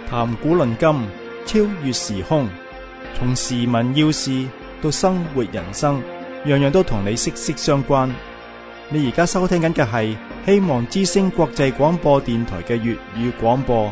談古論今，超越時空，從時聞要事到生活人生，樣樣都同你息息相關。你而家收聽緊嘅係希望之聲國際廣播電台嘅粵語廣播。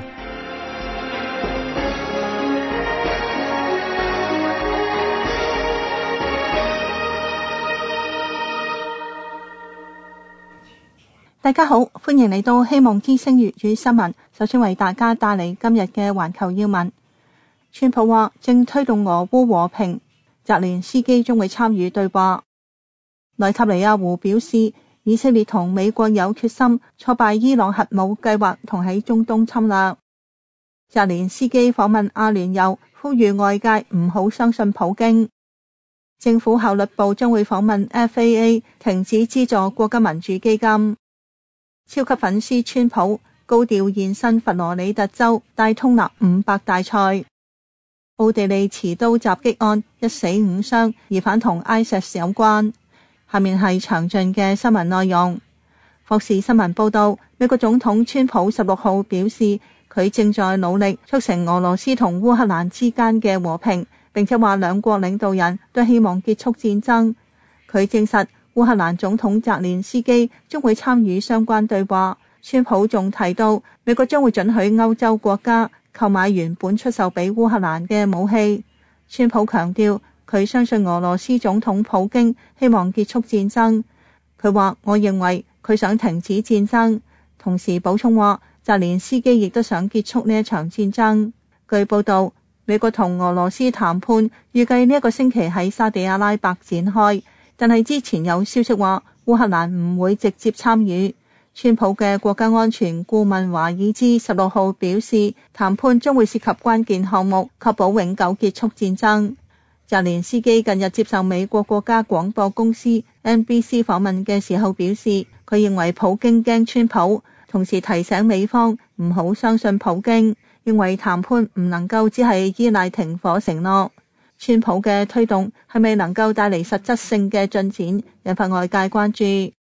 大家好，歡迎嚟到希望之聲粵語新聞。首先為大家帶嚟今日嘅環球要聞。川普話正推動俄烏和平，澤連斯基將會參與對話。內塔尼亞胡表示，以色列同美國有決心挫敗伊朗核武計劃同喺中東侵略。澤連斯基訪問阿聯酋，呼籲外界唔好相信普京。政府效率部將會訪問 FAA， 停止資助國家民主基金。超級粉絲川普高調現身佛羅里達州戴通納500大賽。奧地利持刀襲擊案1死5傷，疑犯同 ISIS 有關。下面係詳盡嘅新聞內容。霍士新聞報道，美國總統川普16號表示，佢正在努力促成俄羅斯同烏克蘭之間嘅和平，並且話兩國領導人都希望結束戰爭。佢證實烏克蘭總統澤連斯基將會參與相關對話。川普仲提到，美國將會准許歐洲國家購買原本出售俾烏克蘭嘅武器。川普強調，佢相信俄羅斯總統普京希望結束戰爭。佢話，我認為佢想停止戰爭，同時補充話，澤連斯基亦都想結束呢一場戰爭。據報道，美國同俄羅斯談判預計呢一個星期喺沙地阿拉伯展開。但係之前有消息話烏克蘭唔會直接參與。川普嘅國家安全顧問華爾茲16號表示，談判將會涉及關鍵項目，確保永久結束戰爭。澤連斯基近日接受美國國家廣播公司 NBC 訪問嘅時候表示，佢認為普京驚川普，同時提醒美方唔好相信普京，認為談判唔能夠只係依賴停火承諾。川普嘅推動係咪能夠帶嚟實質性嘅進展，引發外界關注。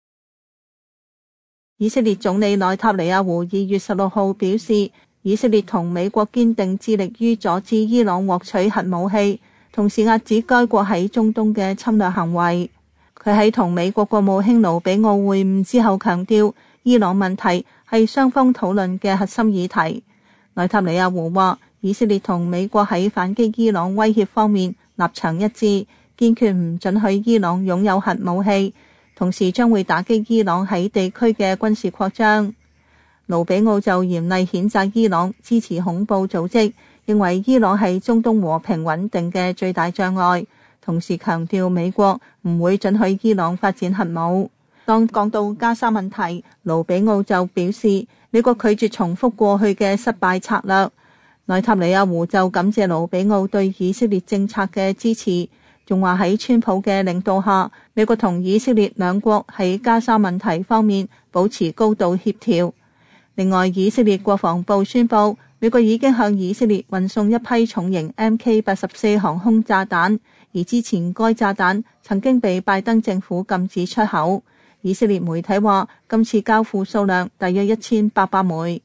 以色列總理內塔尼亞胡2月16號表示，以色列同美國堅定致力於阻止伊朗獲取核武器，同時遏止該國喺中東嘅侵略行為。佢喺同美國國務卿盧比奧會晤之後強調，伊朗問題係雙方討論嘅核心議題。內塔尼亞胡話，以色列同美國喺反擊伊朗威脅方面立場一致，堅決唔准許伊朗擁有核武器，同時將會打擊伊朗喺地區嘅軍事擴張。盧比奧就嚴厲譴責伊朗支持恐怖組織，認為伊朗係中東和平穩定嘅最大障礙，同時強調美國唔會准許伊朗發展核武。當講到加沙問題，盧比奧就表示，美國拒絕重複過去嘅失敗策略。內塔尼亞胡就感謝盧比奧對以色列政策嘅支持，仲話喺川普嘅領導下，美國同以色列兩國喺加沙問題方面保持高度協調。另外，以色列國防部宣布，美國已經向以色列運送一批重型 MK84 航空炸彈，而之前該炸彈曾經被拜登政府禁止出口。以色列媒體話，今次交付數量大約1800枚。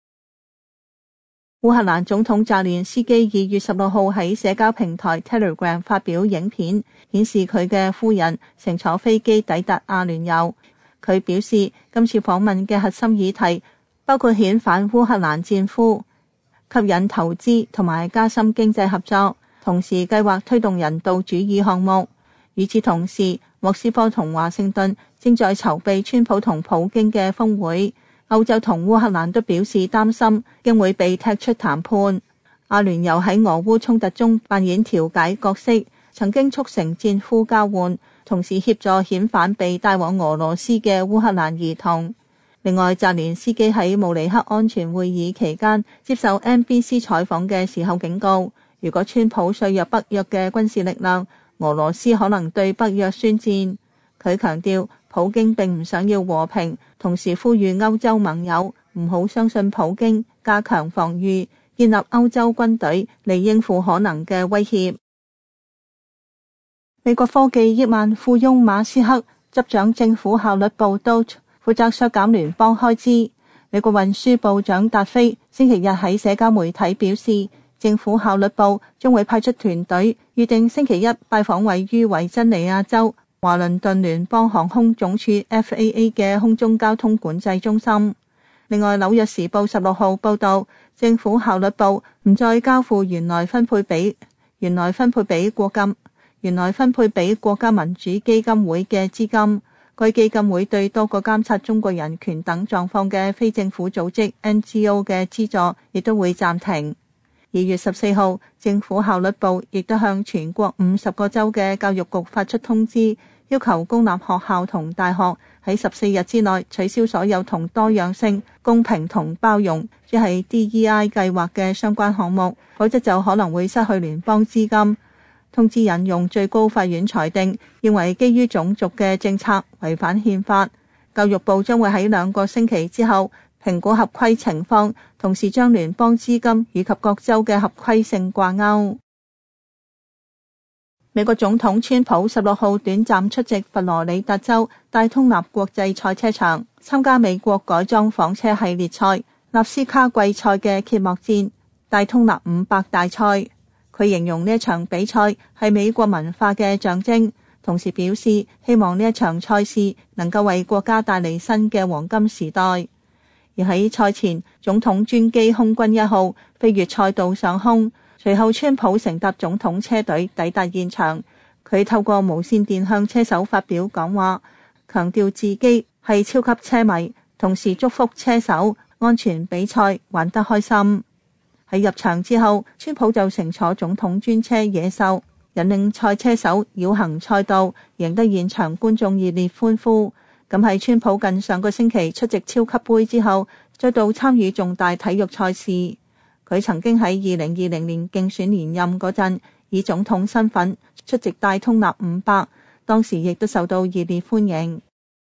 烏克蘭總統澤連斯基2月16號喺社交平台 Telegram 發表影片，顯示佢嘅夫人乘坐飛機抵達阿聯酋。佢表示，今次訪問嘅核心議題包括遣返烏克蘭戰俘、吸引投資同埋加深經濟合作，同時計劃推動人道主義項目。與此同時，莫斯科同華盛頓正在籌備川普同普京嘅峰會。歐洲同烏克蘭都表示擔心，將會被踢出談判。阿聯酋喺俄烏衝突中扮演調解角色，曾經促成戰俘交換，同時協助遣返被帶往俄羅斯嘅烏克蘭兒童。另外，澤連斯基喺慕尼黑安全會議期間接受 NBC 採訪嘅時候警告，如果川普削弱北約嘅軍事力量，俄羅斯可能對北約宣戰。佢強調，普京並唔想要和平，同時呼籲歐洲盟友唔好相信普京，加強防禦，建立歐洲軍隊嚟應付可能嘅威脅。美國科技億萬富翁馬斯克執掌政府效率部 DOGE，負責削減聯邦開支。 美國運輸部長達菲星期日喺社交媒體表示，政府效率部將會派出團隊，預定星期一拜訪位於維珍尼亞州華倫頓聯邦航空總署 FAA 嘅空中交通管制中心。另外，紐約時報16號報道，政府效率部唔再交付原來分配俾國家民主基金會嘅資金。該基金會對多個監察中國人權等狀況嘅非政府組織 NGO 嘅資助亦都會暫停。2月14號，政府效率部亦都向全國50個州嘅教育局發出通知，要求公立學校同大學喺14日之內取消所有同多樣性、公平同包容，即係 DEI 計劃嘅相關項目，否則就可能會失去聯邦資金。通知引用最高法院裁定，認為基於種族嘅政策違反憲法。教育部將會喺2個星期之後評估合規情況，同時將聯邦資金以及各州嘅合規性掛鈎。美國總統川普16號短暫出席佛羅里達州戴通納國際賽車場參加美國改裝房車系列賽納斯卡季賽嘅揭幕戰戴通納500大賽。佢形容呢一場比賽係美國文化嘅象徵，同時表示希望呢一場賽事能夠為國家帶嚟新嘅黃金時代。而喺賽前，總統專機空軍1號飛越賽道上空，隨後川普乘搭總統車隊抵達現場。佢透過無線電向車手發表講話，強調自己係超級車迷，同時祝福車手安全比賽，玩得開心。喺入場之後，川普就乘坐總統專車野獸，引領賽車手繞行賽道，贏得現場觀眾熱烈歡呼。咁係川普近上個星期出席超級盃之後，再度參與重大體育賽事。佢曾經喺2020年競選連任嗰陣，以總統身份出席戴通納500，當時亦都受到熱烈歡迎。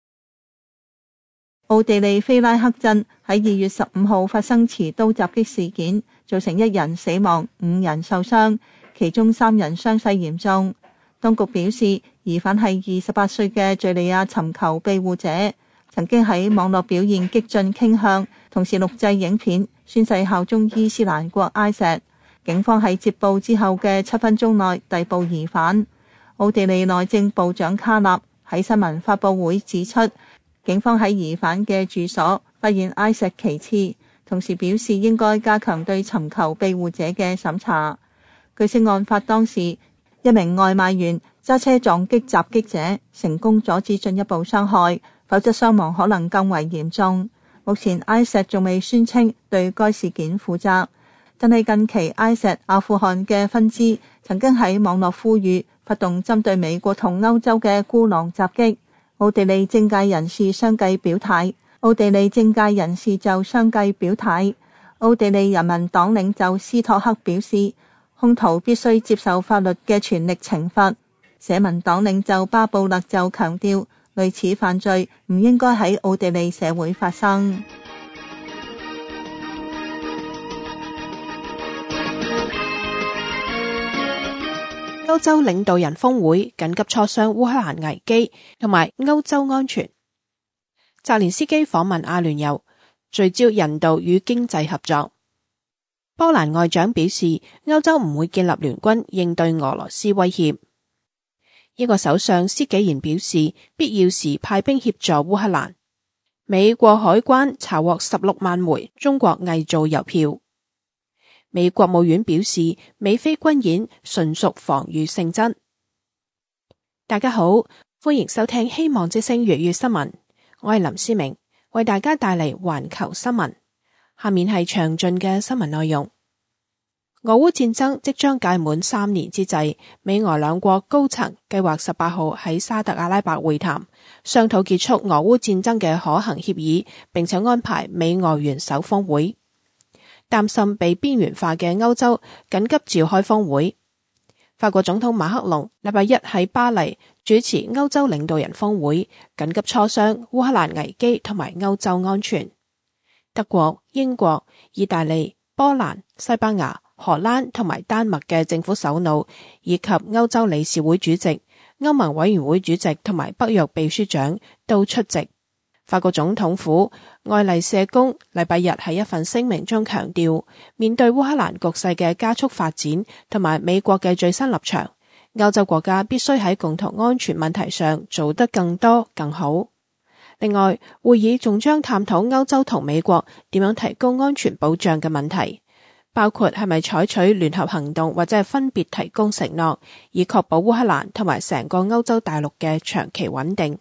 奧地利菲拉克鎮喺2月15號發生持刀襲擊事件，造成1人死亡、5人受傷，其中3人傷勢嚴重。當局表示，疑犯係28歲嘅敘利亞尋求庇護者，曾經喺網絡表現激進傾向，同時錄製影片宣誓效忠伊斯蘭國埃什。警方喺接報之後嘅7分鐘內逮捕疑犯。奧地利內政部長卡納喺新聞發佈會指出，警方喺疑犯嘅住所發現埃什旗幟，同時表示應該加強對尋求庇護者嘅審查。據悉案發當時，一名外賣員揸車撞擊襲擊者，成功阻止進一步傷害，否則傷亡可能更為嚴重。目前埃什仲未宣稱對該事件負責，但係近期埃什阿富汗嘅分支曾經喺網絡呼籲發動針對美國同歐洲嘅孤狼襲擊。奧地利政界人士相繼表態，奧地利人民黨領袖斯托克表示，兇徒必須接受法律嘅全力懲罰。社民黨領袖巴布勒就強調，類似犯罪唔應該喺奧地利社會發生。 歐洲領導人峰會緊急磋商烏克蘭危機同埋歐洲安全。澤連斯基訪問阿聯酋，聚焦人道與經濟合作。波蘭外長表示，歐洲唔會建立聯軍應對俄羅斯威脅。英國首相施紀賢表示，必要時派兵協助烏克蘭。美國海關查獲16萬枚中國偽造郵票。美國務院表示，美菲軍演純屬防禦性質。大家好，歡迎收聽希望之聲粵語新聞，我係林思明，為大家帶嚟環球新聞。下面係詳盡嘅新聞內容。俄烏戰爭即將屆滿3年之際，美俄兩國高層計劃18號喺沙特阿拉伯會談，商討結束俄烏戰爭嘅可行協議，並且安排美俄元首峰會。擔心被邊緣化嘅歐洲緊急召開峰會。法國總統馬克龍禮拜一喺巴黎主持歐洲領導人峰會，緊急磋商烏克蘭危機同埋歐洲安全。德國、英國、意大利、波蘭、西班牙、荷蘭同埋丹麥嘅政府首腦，以及歐洲理事會主席、歐盟委員會主席同埋北約秘書長都出席。 法國總統府愛麗舍宮禮拜日喺一份聲明中強調，面對烏克蘭局勢嘅加速發展同埋美國嘅最新立場，歐洲國家必須喺共同安全問題上做得更多更好。另外，會議仲將探討歐洲同美國點樣提供安全保障嘅問題，包括係咪採取聯合行動或者係分別提供承諾，以確保烏克蘭同埋成個歐洲大陸嘅長期穩定。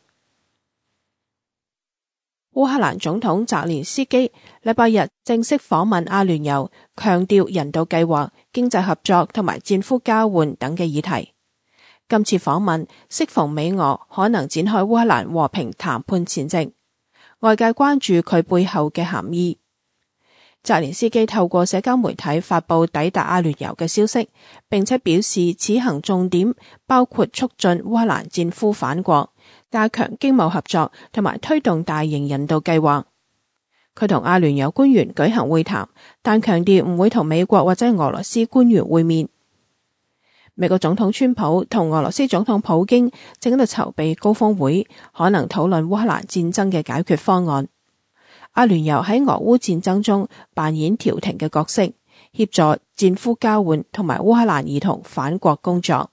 烏克蘭總統澤連斯基禮拜日正式訪問阿聯酋，強調人道計劃、經濟合作同埋戰俘交換等嘅議題。今次訪問適逢美俄可能展開烏克蘭和平談判前夕，外界關注佢背後嘅含義。澤連斯基透過社交媒體發布抵達阿聯酋嘅消息，並且表示此行重點包括促進烏克蘭戰俘返國、加強經貿合作同埋推動大型人道計劃。佢同阿聯酋官員舉行會談，但強調唔會同美國或者俄羅斯官員會面。美國總統川普同俄羅斯總統普京正喺度籌備高峰會，可能討論烏克蘭戰爭嘅解決方案。阿聯酋喺俄烏戰爭中扮演調停嘅角色，協助戰俘交換同埋烏克蘭兒童返國工作。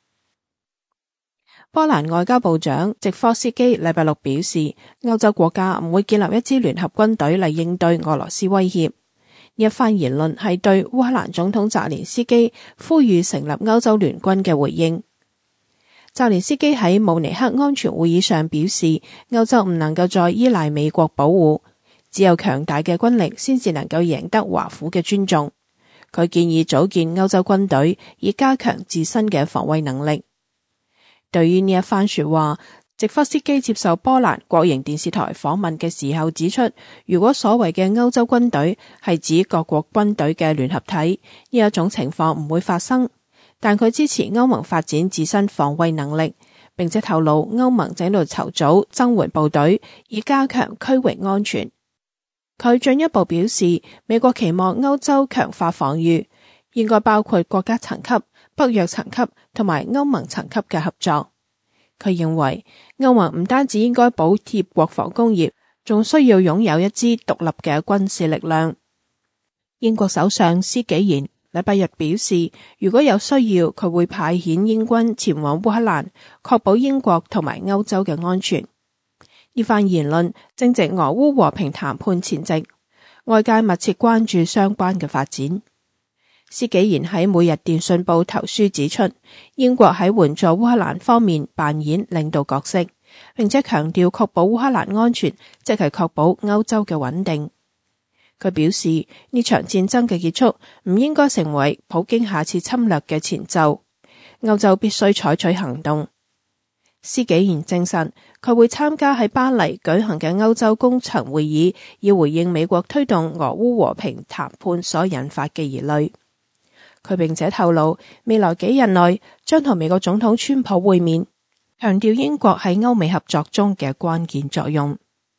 波蘭外交部長席科斯基禮拜六表示，歐洲國家唔會建立一支聯合軍隊嚟應對俄羅斯威脅。呢一番言論係對烏克蘭總統澤連斯基呼籲成立歐洲聯軍嘅回應。澤連斯基喺慕尼黑安全會議上表示，歐洲唔能夠再依賴美國保護，只有強大嘅軍力先至能夠贏得華府嘅尊重。佢建議組建歐洲軍隊，以加強自身嘅防衛能力。對於呢一番說話，席科斯基接受波蘭國營電視台訪問嘅時候指出，如果所謂嘅歐洲軍隊係指各國軍隊嘅聯合體，呢一種情況唔會發生。但佢支持歐盟發展自身防衛能力，並且透露歐盟正喺度籌組增援部隊，以加強區域安全。佢進一步表示，美國期望歐洲強化防禦，應該包括國家層級、北約層級同埋歐盟層級嘅合作。佢認為歐盟唔單止應該補貼國防工業，仲需要擁有一支獨立嘅軍事力量。英國首相施紀賢禮拜日表示，如果有需要，佢會派遣英軍前往烏克蘭，確保英國同埋歐洲嘅安全。呢番言論正值俄烏和平談判前夕，外界密切關注相關嘅發展。施紀賢喺每日電訊報投書指出，英國喺援助烏克蘭方面扮演領導角色，並且強調確保烏克蘭安全，即係確保歐洲嘅穩定。佢表示，呢場戰爭嘅結束唔應該成為普京下次侵略嘅前奏，歐洲必須採取行動。施紀賢證實，佢會參加喺巴黎舉行嘅歐洲高層會議，以回應美國推動俄烏和平談判所引發嘅疑慮。佢並且透露，未來幾日內將同美國總統川普會面，強調英國喺歐美合作中嘅關鍵作用。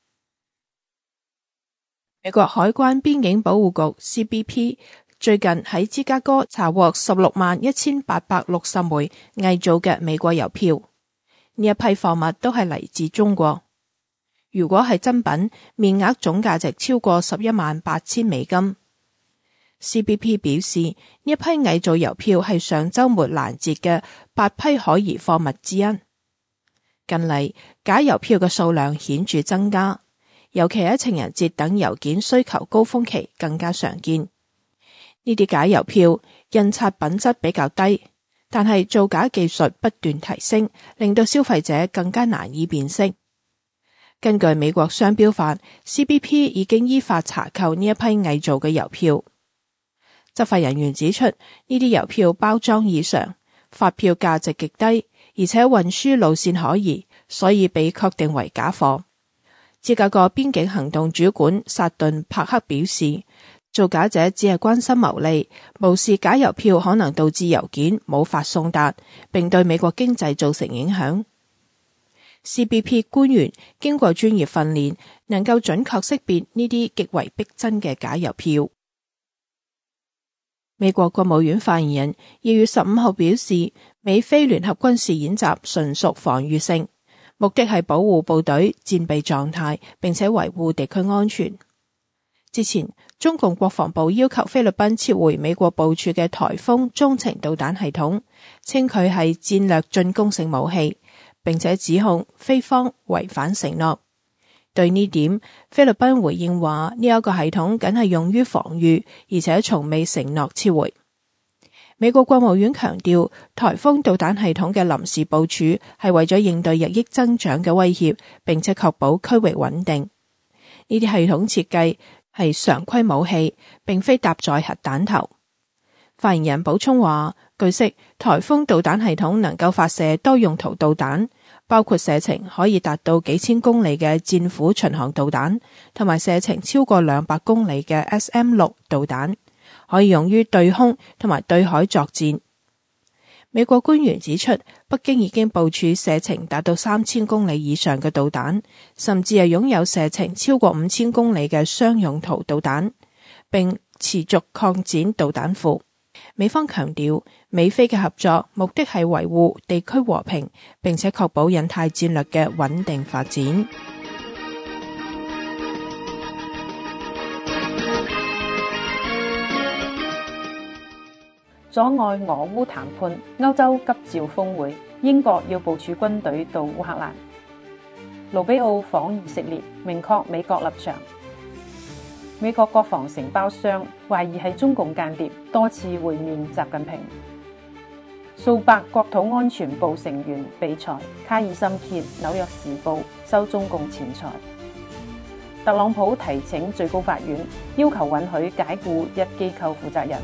美國海關邊境保護局 CBP 最近喺芝加哥查獲161860枚偽造嘅美國郵票，呢一批貨物都係嚟自中國。如果係真品，面額總價值超過118000美金。CBP 表示，呢一批偽造郵票係上週末攔截嘅8批可疑貨物之一。近嚟假郵票嘅數量顯著增加，尤其喺情人節等郵件需求高峰期更加常見。呢啲假郵票印刷品質比較低，但係造假技術不斷提升，令到消費者更加難以辨識。根據美國商標法， CBP 已經依法查扣呢一批偽造嘅郵票。執法人員指出，呢啲郵票包裝異常，發票價值極低，而且運輸路線可疑，所以被確定為假貨。芝加哥邊境行動主管薩頓帕克表示，造假者只係關心牟利，無視假郵票可能導致郵件無法送達，並對美國經濟造成影響。CBP 官員經過專業訓練，能夠準確識別呢啲極為逼真嘅假郵票。美國國務院發言人2月15號表示，美菲聯合軍事演習純屬防禦性， 目的係保護部隊戰備狀態，並且維護地區安全。之前，中共國防部要求菲律賓撤回美國部署嘅颱風中程導彈系統，稱佢係戰略進攻性武器，並且指控菲方違反承諾。對呢點，菲律賓回應話呢一個系統僅係用於防禦，而且從未承諾撤回。美國國務院強調，颱風導彈系統嘅臨時部署係為咗應對日益增長嘅威脅，並且確保區域穩定。呢啲系統設計係常規武器，並非搭載核彈頭。發言人補充話，據悉，颱風導彈系統能夠發射多用途導彈，包括射程可以達到幾千公里嘅戰斧巡航導彈，同埋射程超過200公里嘅 SM-6 導彈，可以用於對空同埋對海作戰。美國官員指出，北京已經部署射程達到3000公里以上嘅導彈，甚至係擁有射程超過5000公里嘅雙用途導彈，並持續擴展導彈庫。美方強調，美菲嘅合作目的係維護地區和平，並且確保印太戰略嘅穩定發展。 阻礙俄烏談判，歐洲急召峰會，英國要部署軍隊到烏克蘭。盧比奧訪以色列，明確美國立場。美國國防承包商懷疑係中共間諜，多次會面習近平。數百國土安全部成員被裁，卡爾森揭紐約時報收中共錢財。特朗普提請最高法院，要求允許解僱一機構負責人。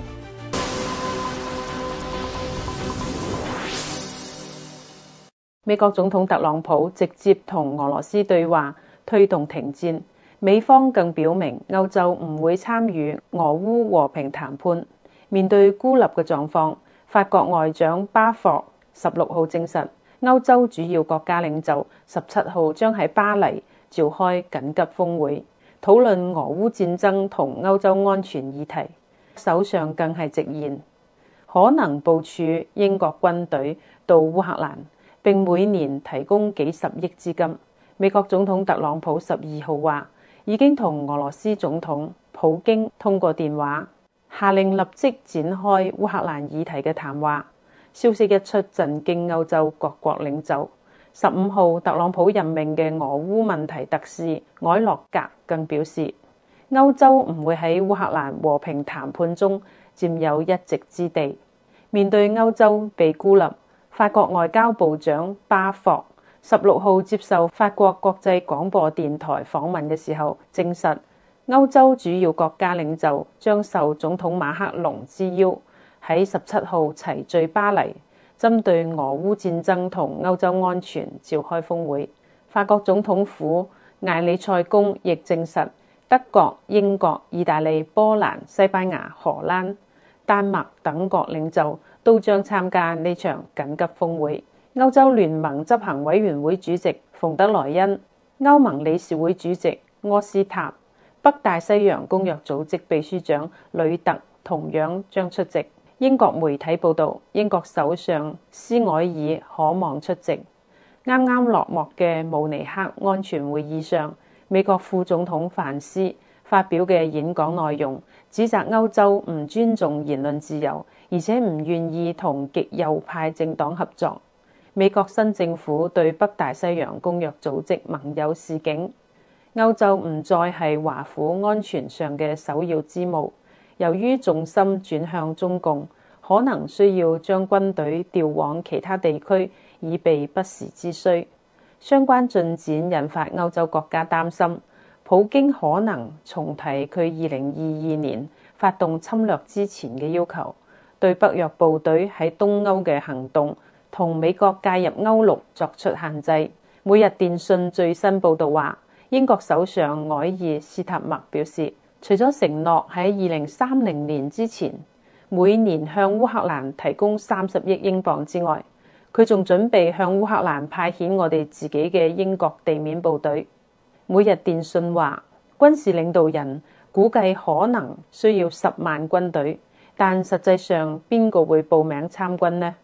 美國總統特朗普直接同俄羅斯對話，推動停戰。美方更表明歐洲唔會參與俄烏和平談判。面對孤立嘅狀況，法國外長巴霍16號證實，歐洲主要國家領袖17號將喺巴黎召開緊急峰會，討論俄烏戰爭同歐洲安全議題。首相更係直言，可能部署英國軍隊到烏克蘭，並每年提供幾十億資金。美國總統特朗普12號話，已經同俄羅斯總統普京通過電話，下令立即展開烏克蘭議題嘅談話。消息一出，震驚歐洲各國領袖。15號，特朗普任命嘅俄烏問題特使埃洛格更表示，歐洲唔會喺烏克蘭和平談判中佔有一席之地。面對歐洲被孤立，法國外交部長巴霍16號接受法國國際廣播電台訪問嘅時候證實，歐洲主要國家領袖將受總統馬克龍之邀，喺17號齊聚巴黎，針對俄烏戰爭同歐洲安全召開峰會。法國總統府艾里塞宮亦證實，德國、英國、意大利、波蘭、西班牙、荷蘭、丹麥等國領袖都將參加呢場緊急峰會。歐洲聯盟執行委員會主席馮德萊恩、歐盟理事會主席柯斯塔、北大西洋公約組織秘書長呂特同樣將出席。英國媒體報道，英國首相斯凱爾可望出席。啱啱落幕嘅慕尼黑安全會議上，美國副總統范斯發表嘅演講內容，指責歐洲唔尊重言論自由，而且唔願意同極右派政黨合作。美國新政府對北大西洋公約組織盟友示警，歐洲唔再係華府安全上嘅首要之務。由於重心轉向中共，可能需要將軍隊調往其他地區，以備不時之需。相關進展引發歐洲國家擔心，普京可能重提佢2022年發動侵略之前嘅要求，對北約部隊喺東歐嘅行動同美國介入歐陸作出限制。每日電訊最新報導話，英國首相埃爾斯塔默表示，除咗承諾喺2030年之前每年向烏克蘭提供30億英鎊之外，佢仲準備向烏克蘭派遣我哋自己嘅英國地面部隊。每日電訊話，軍事領導人估計可能需要10萬軍隊，但實際上邊個會報名參軍呢？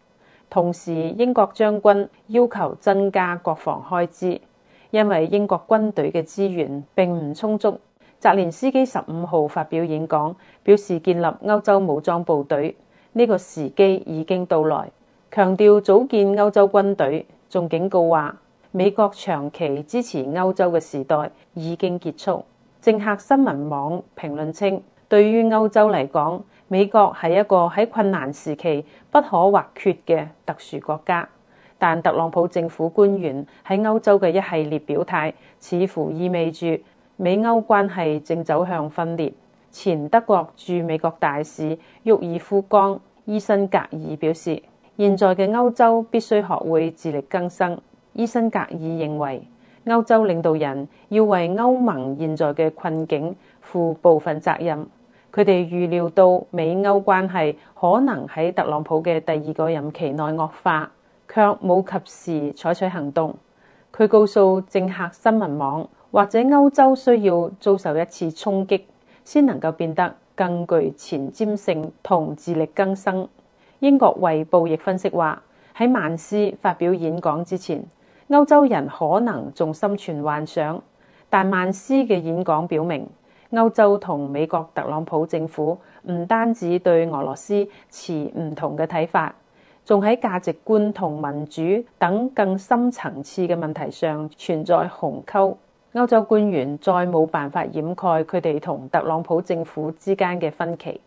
同時英國將軍要求增加國防開支，因為英國軍隊嘅資源並唔充足。澤連斯基15號發表演講，表示建立歐洲武裝部隊呢個時機已經到來，強調組建歐洲軍隊，仲警告話美國長期支持歐洲嘅時代已經結束。政客新聞網評論稱，對於歐洲嚟講，美國係一個喺困難時期不可或缺嘅特殊國家。但特朗普政府官員喺歐洲嘅一系列表態，似乎意味住美歐關係正走向分裂。前德國駐美國大使沃爾夫岡·伊辛格爾表示，現在嘅歐洲必須學會自力更生。伊辛格爾認為，歐洲領導人要為歐盟現在嘅困境負部分責任。佢哋預料到美歐關係可能喺特朗普嘅第二個任期內惡化，卻冇及時採取行動。佢告訴政客新聞網，或者歐洲需要遭受一次衝擊，先能夠變得更具前瞻性同自力更生。英國衛報亦分析話，喺曼斯發表演講之前，歐洲人可能仲心存幻想，但曼斯嘅演講表明，歐洲同美國特朗普政府唔單止對俄羅斯持唔同嘅睇法，仲喺價值觀同民主等更深層次嘅問題上存在鴻溝。歐洲官員再冇辦法掩蓋佢哋同特朗普政府之間嘅分歧。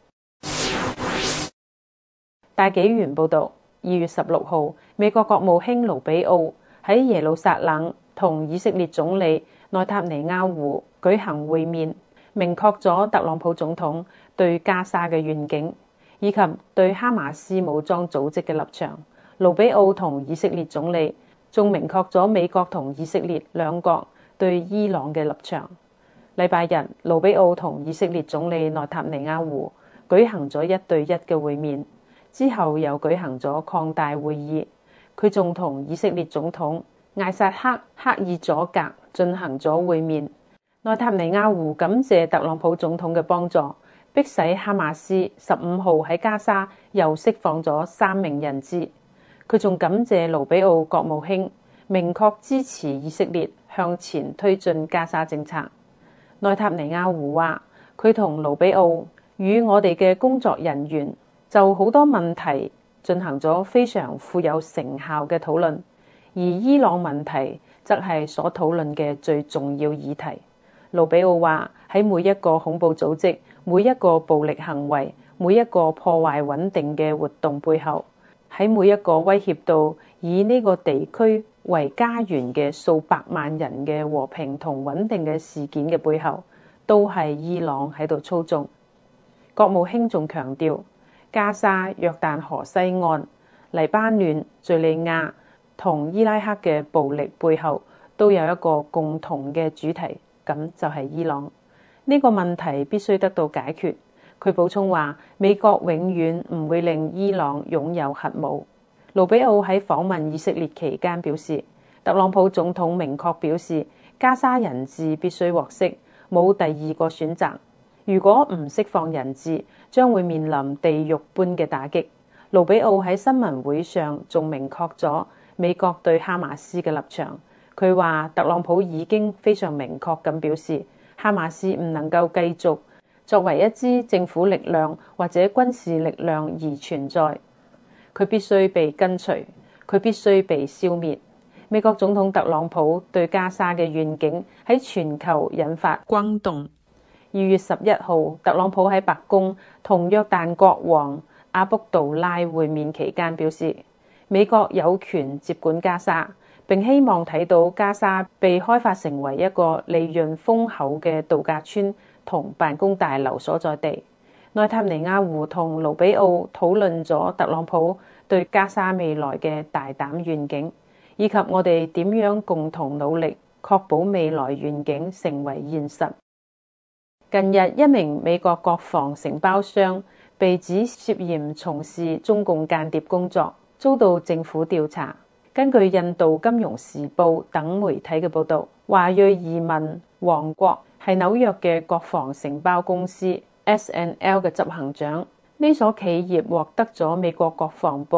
大紀元報導，2月16號，美國國務卿盧比奧喺耶路撒冷同以色列總理內塔尼亞胡舉行會面，明確咗特朗普總統對加沙嘅願景，以及對哈馬斯武裝組織嘅立場。盧比奧同以色列總理仲明確咗美國同以色列兩國對伊朗嘅立場。禮拜日，盧比奧同以色列總理內塔尼亞胡舉行咗1對1嘅會面，之後又舉行咗擴大會議。佢仲同以色列總統艾薩克·赫爾佐格進行咗會面。內塔尼亞胡感謝特朗普總統嘅幫助，迫使哈馬斯15號喺加沙又釋放咗3名人質。佢仲感謝盧比奧國務卿明確支持以色列向前推進加沙政策。內塔尼亞胡話，佢同盧比奧與我哋嘅工作人員就好多問題進行咗非常富有成效嘅討論，而伊朗問題則係所討論嘅最重要議題。盧比奧話，喺每一個恐怖組織、每一個暴力行為、每一個破壞穩定嘅活動背後，喺每一個威脅到以呢個地區為家園嘅數百萬人嘅和平同穩定嘅事件嘅背後，都係伊朗喺度操縱。國務卿仲強調，加沙、約旦河西岸、黎巴嫩、敘利亞同伊拉克嘅暴力背後都有一個共同嘅主題，咁就係伊朗。呢個問題必須得到解決。佢補充話，美國永遠唔會令伊朗擁有核武。盧比奧喺訪問以色列期間表示，特朗普總統明確表示，加沙人質必須獲釋，冇第二個選擇。如果唔釋放人質，將會面臨地獄般嘅打擊。盧比奧喺新聞會上仲明確咗美國對哈馬斯嘅立場。佢話特朗普已經非常明確咁表示，哈馬斯唔能夠繼續作為一支政府力量或者軍事力量而存在，佢必須被根除，佢必須被消滅。美國總統特朗普對加沙嘅願景喺全球引發轟動。2月11號，特朗普喺白宮同約旦國王阿卜杜拉會面期間表示，美國有權接管加沙，並希望睇到加沙被開發成為一個利潤豐厚嘅度假村同辦公大樓所在地。內塔尼亞胡同盧比奧討論咗特朗普對加沙未來嘅大膽願景，以及我哋點樣共同努力確保未來願景成為現實。近日，一名美國國防承包商被指涉嫌從事中共間諜工作，遭到政府調查。根據印度金融時報等媒體嘅報導，華裔移民王國係紐約嘅國防承包公司 S&L 嘅執行長。呢所企業獲得咗美國國防部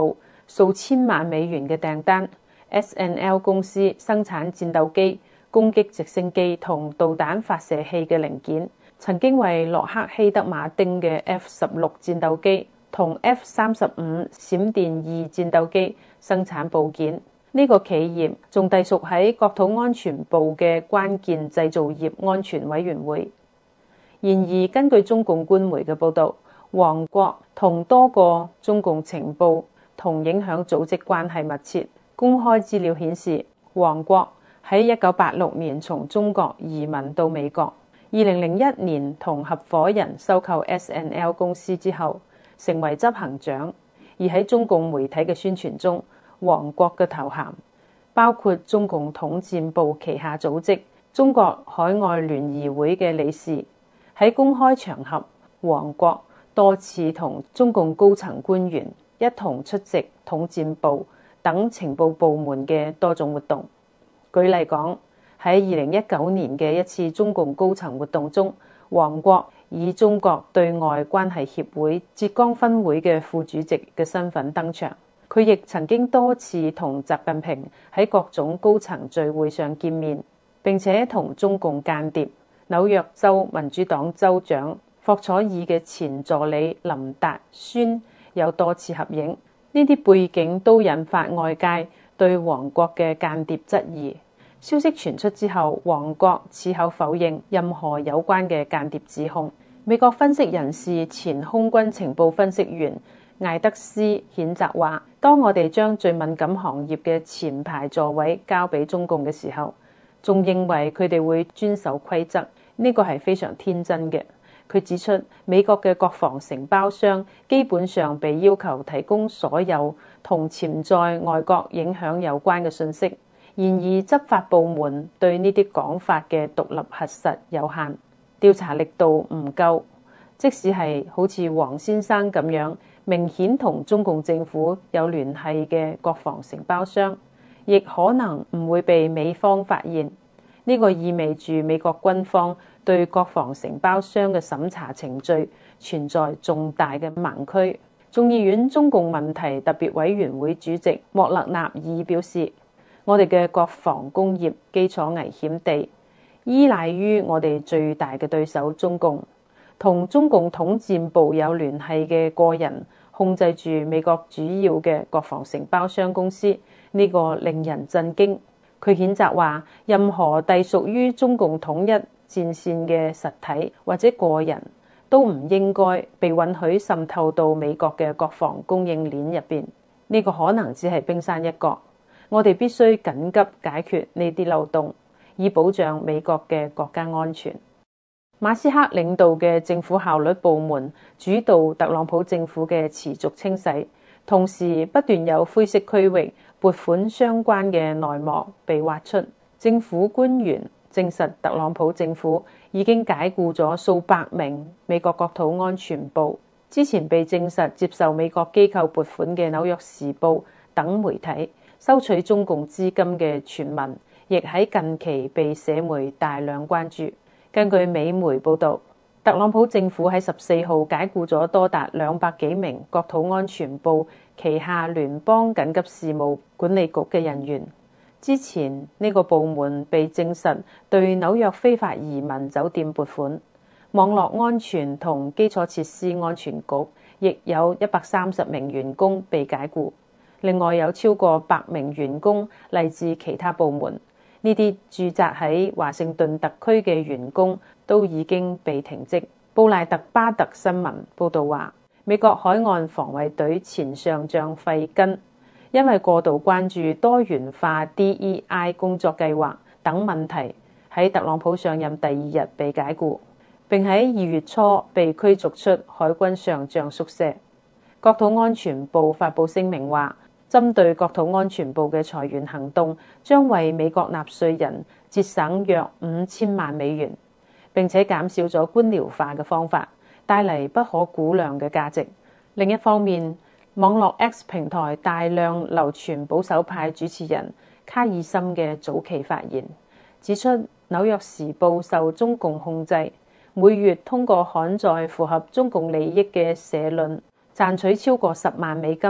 數千萬美元嘅訂單。SNL 公司生產戰鬥機、攻擊直升機同導彈發射器嘅零件，曾經為洛克希德馬丁嘅 F-16戰鬥機同 F-35閃電2戰鬥機生產部件。呢個企業仲隸屬喺國土安全部嘅關鍵製造業安全委員會。然而，根據中共官媒嘅報導，王國同多個中共情報同影響組織關係密切。公開資料顯示，王國喺1986年從中國移民到美國，2001年同合夥人收購 SNL 公司之後，成為執行長。而喺中共媒體嘅宣傳中，王國嘅頭銜包括中共統戰部旗下組織中國海外聯誼會嘅理事。喺公開場合，王國多次同中共高層官員一同出席統戰部等情報部門嘅多種活動。舉例講，喺2019年嘅一次中共高層活動中，王國以中國對外關係協會浙江分會嘅副主席嘅身份登場。佢亦曾經多次同習近平喺各種高層聚會上見面，並且同中共間諜紐約州民主黨州長霍楚爾嘅前助理林達宣有多次合影。呢啲背景都引發外界對王國嘅間諜質疑。消息傳出之後，王國矢口否認任何有關嘅間諜指控。美國分析人士前空軍情報分析員艾德斯譴責話，當我哋將最敏感行業嘅前排座位交俾中共嘅時候，仲認為佢哋會遵守規則，呢個係非常天真嘅。佢指出，美國嘅國防承包商基本上被要求提供所有同潛在外國影響有關嘅信息，然而執法部門對呢啲講法嘅獨立核實有限，調查力度唔夠。即使係好似黃先生咁樣明顯同中共政府有聯繫嘅國防承包商，亦可能唔會被美方發現。呢個意味住美國軍方對國防承包商嘅審查程序存在重大嘅盲區。眾議院中共問題特別委員會主席莫勒納爾表示，我哋嘅國防工業基礎危險地依賴於我哋最大嘅對手中共，同中共統戰部有聯繫嘅個人控制住美國主要嘅國防承包商公司，呢個令人震驚。佢譴責話，任何隸屬於中共統一戰線嘅實體或者個人都唔應該被允許滲透到美國嘅國防供應鏈入邊。呢個可能只係冰山一角，我哋必須緊急解決呢啲漏洞，以保障美國嘅國家安全。馬斯克領導嘅政府效率部門主導特朗普政府嘅持續清洗，同時不斷有灰色區域撥款相關嘅內幕被挖出。政府官員證實特朗普政府已經解僱咗數百名美國國土安全部之前被證實接受美國機構撥款嘅紐約時報等媒體收取中共資金嘅傳聞，亦喺近期被社媒大量關注。根據美媒報導，特朗普政府喺14號解僱咗多達200幾名國土安全部旗下聯邦緊急事務管理局嘅人員。之前呢個部門被證實對紐約非法移民酒店撥款。網絡安全同基礎設施安全局亦有130名員工被解僱，另外有超過100名員工嚟自其他部門。呢啲駐紮喺華盛頓特區嘅員工都已經被停職。布賴特巴特新聞報導話，美國海岸防衛隊前上將費根因為過度關注多元化 DEI 工作計劃等問題，喺特朗普上任第2日被解僱，並喺2月初被驅逐出海軍上將宿舍。國土安全部發布聲明話，針對國土安全部嘅裁員行動將為美國納稅人節省約5000萬美元，並且減少咗官僚化嘅方法，帶嚟不可估量嘅價值。另一方面，網絡 X 平台大量流傳保守派主持人卡爾森嘅早期發言，指出紐約時報受中共控制，每月通過刊載符合中共利益嘅社論賺取超過10萬美金，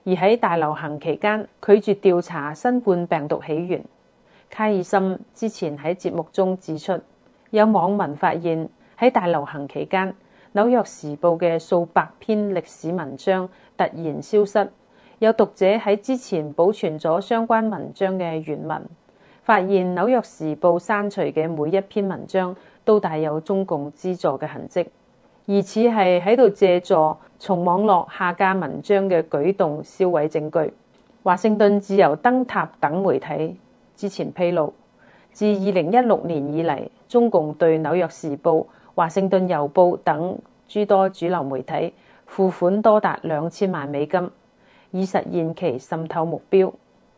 而喺大流行期間拒絕調查新冠病毒起源。卡爾森之前喺節目中指出，有網民發現喺大流行期間，紐約時報嘅數百篇歷史文章突然消失，有讀者喺之前保存咗相關文章嘅原文，發現紐約時報刪除嘅每一篇文章都帶有中共資助嘅痕跡，疑似係喺度借助從網絡下架文章嘅舉動銷毀證據。華盛頓自由燈塔等媒體之前披露，自2016年以嚟，中共對紐約時報、華盛頓郵報等諸多主流媒體付款多達2000萬美金，以實現其滲透目標。